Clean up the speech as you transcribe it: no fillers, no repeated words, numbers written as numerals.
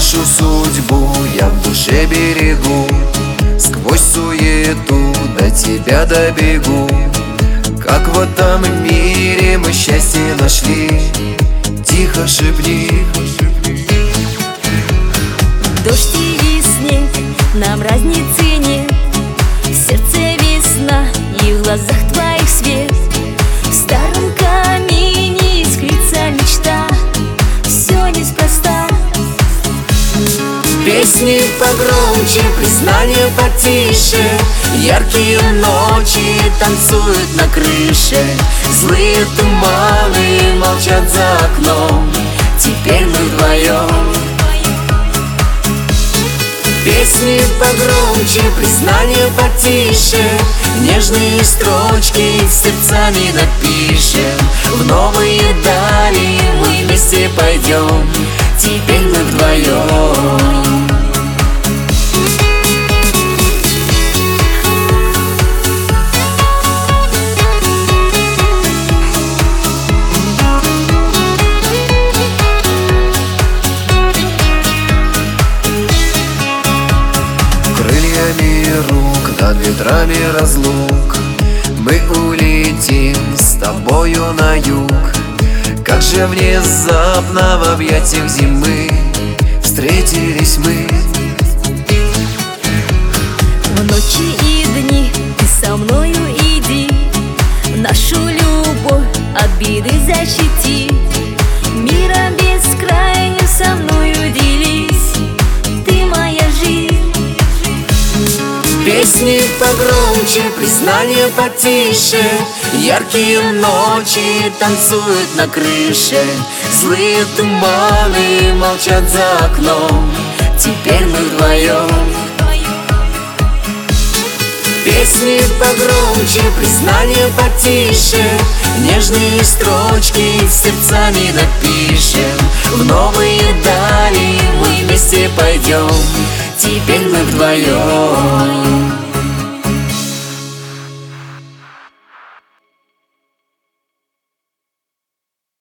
нашу судьбу я в душе берегу. Сквозь суету до тебя добегу. Как в этом мире мы счастье нашли, тихо шепни. Дождь и снег, нам разницы нет. В сердце весна и в глазах твоих свет. В старом камине искрится мечта. Все неспроста. Песни погромче, признания потише. Яркие ночи танцуют на крыше. Злые туманы молчат за окном. Теперь мы вдвоем. Песни погромче, признания потише. Нежные строчки сердцами напишем. В новые дали мы вместе пойдем. Теперь мы вдвоем. Рук над ветрами разлук мы улетим с тобою на юг. Как же внезапно в объятиях зимы встретились мы. В ночи и дни ты со мною иди. Нашу любовь от беды защити. Миром бескрайним со мною делись. Ты моя жизнь. Песни погромче, признания потише. Яркие ночи танцуют на крыше. Злые туманы молчат за окном. Теперь мы вдвоем. Песни погромче, признания потише. Нежные строчки сердцами напишем. В новые дали мы вместе пойдем. Теперь мы вдвоем.